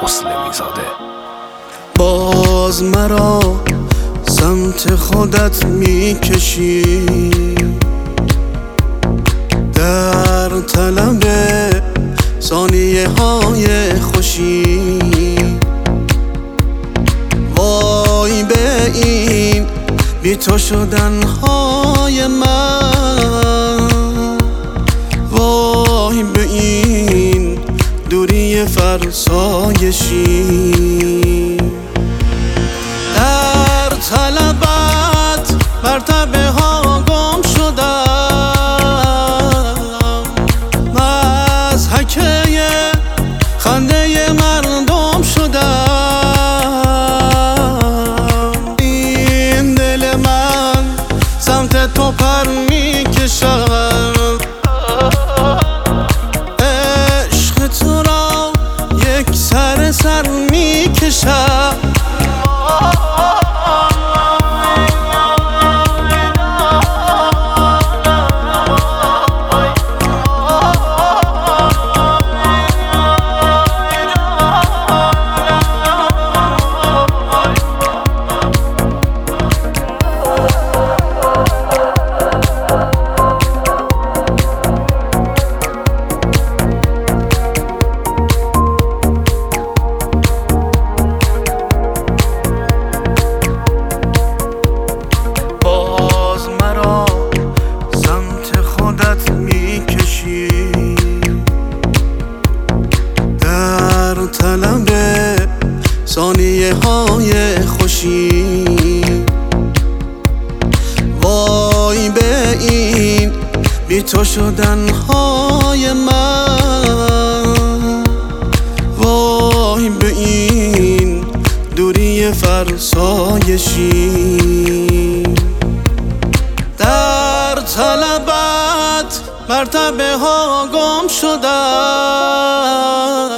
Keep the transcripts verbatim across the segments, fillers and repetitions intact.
مسلمی زاده. باز مرا سمت خودت میکشی، در طلب ثانیه های خوشی. وای به این بی تو شدن های من، وای به این دوری فرسایشی. در طلبت مرتبه ها گم شدم، مضحکه خنده مردم شدم. این دل من سمت تو پر میکشد، عشق تو را یک سر سر میکشد. در طلب ثانیه های خوشی. وای به این بی تو شدن های من، وای به این دوری فرسایشی. در طلبت مرتبه ها گم شدم،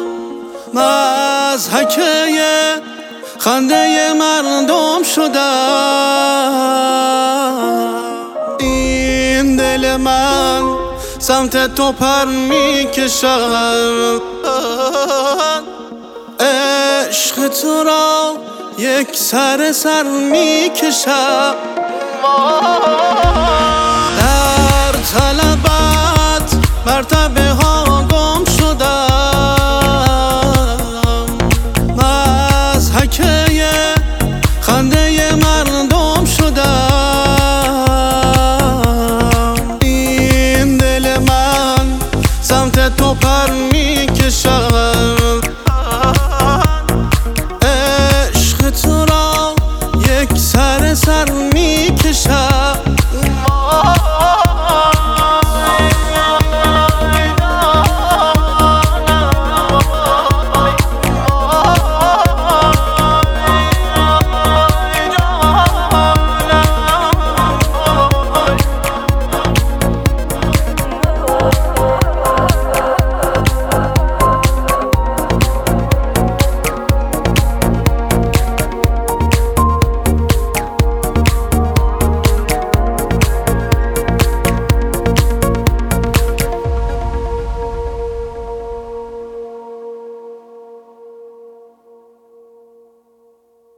مضحکه خنده مردم شدم. این دل من سمت تو پر میکشد، عشق تو را یک سر سر میکشد.